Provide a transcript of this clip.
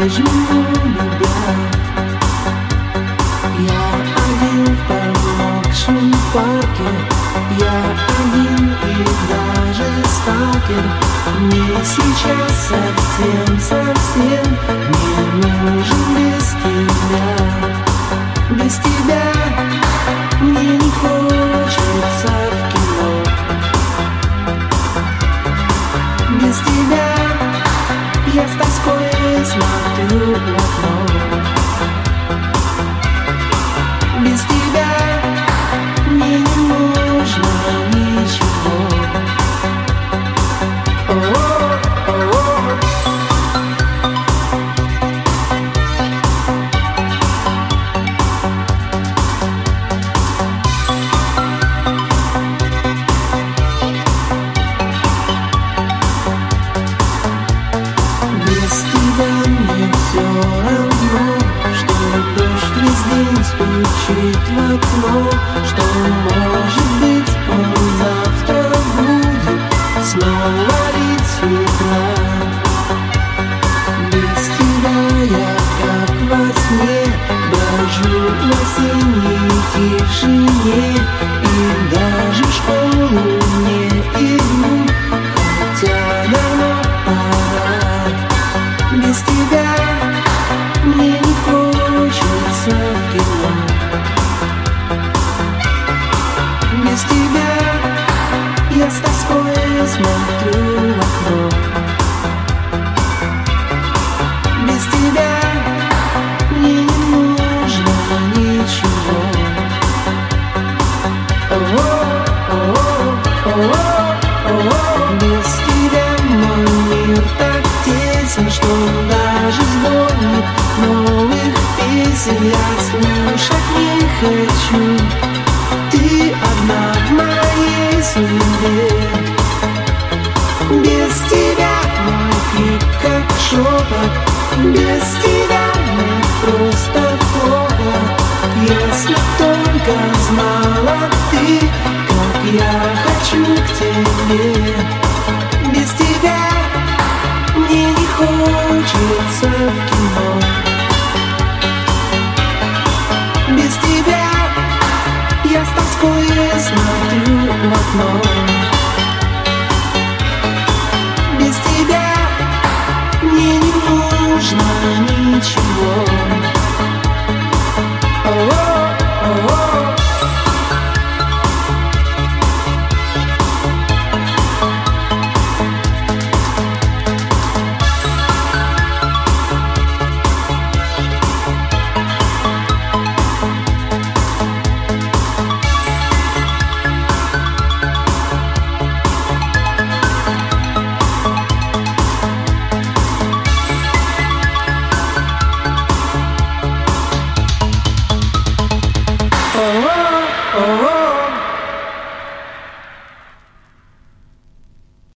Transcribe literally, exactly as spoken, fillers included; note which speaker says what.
Speaker 1: по-прежнему любя. Я один в промокшем парке, я один и даже сталкер. Мне сейчас совсем, совсем не нужен без тебя. Без тебя мне не хочется в кино. Без тебя я с тоской смотрю в окно. Без тебя мне не нужно ничего. О-о-о-о. Без тебя мне все равно, что дождь весь день стучит в окно, что, может быть, он завтра будет снова лить с утра. Без тебя я, как во сне, брожу в осенней тишине и даже в школу не иду, хотя давно пора. Без тебя мне не хочется в кино. Без тебя я с тоской смотрю в окно. Без тебя мне не нужно ничего. О-о-о-о-о. Без тебя мой мир так тесен, что даже сборник новых песен я слушать не хочу. Ты одна в моей судьбе. Без тебя мой крик как шепот. Без тебя мне просто плохо. Если только знала ты, как я хочу к тебе. Без тебя мне не хочется в кино. Без тебя я с тоской смотрю в окно. Без тебя мне не нужно ничего.